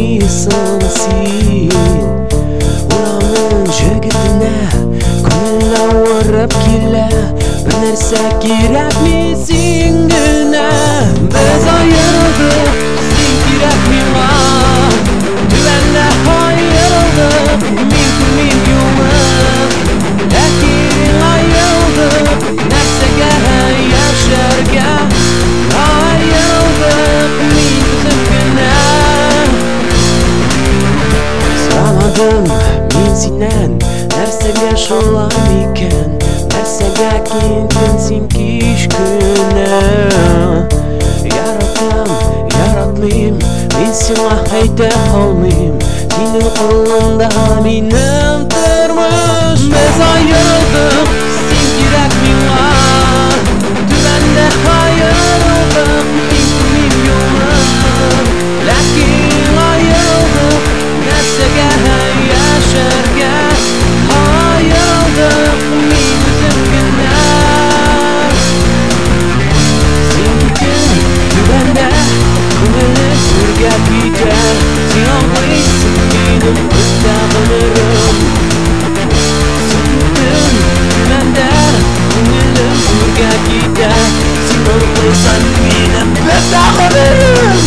bilmeysen sen Uranın jigitine Ko'ngilga o'rib kela Bir narsa kerak misin gina Biz ayrildik sen kerak menga Tuvanla ayrildik men yo'lim Lakin ayrildik narsaga yasharga Ayrildik men o'zimgina So'radim men sendan narsaga sho'lam ekan Narsaga keldim sen kechgina Yaratdim, yaratmayim Men senga ayta olmayim Sening qo'lingda mening turmush Biz ayrildik sen kerak menga Tuvanda ayrildik men yo'lim Lakin ayrildik narsaga yasharga Ayrildik men o'zimgina Sen uchun tuvanda ko'nglim surgab ketar Sen olmaysan mening mustaqilligim Sen uchun tuvanda ko'nglim surgab ketar Sen olmaysan mening mustaqilligim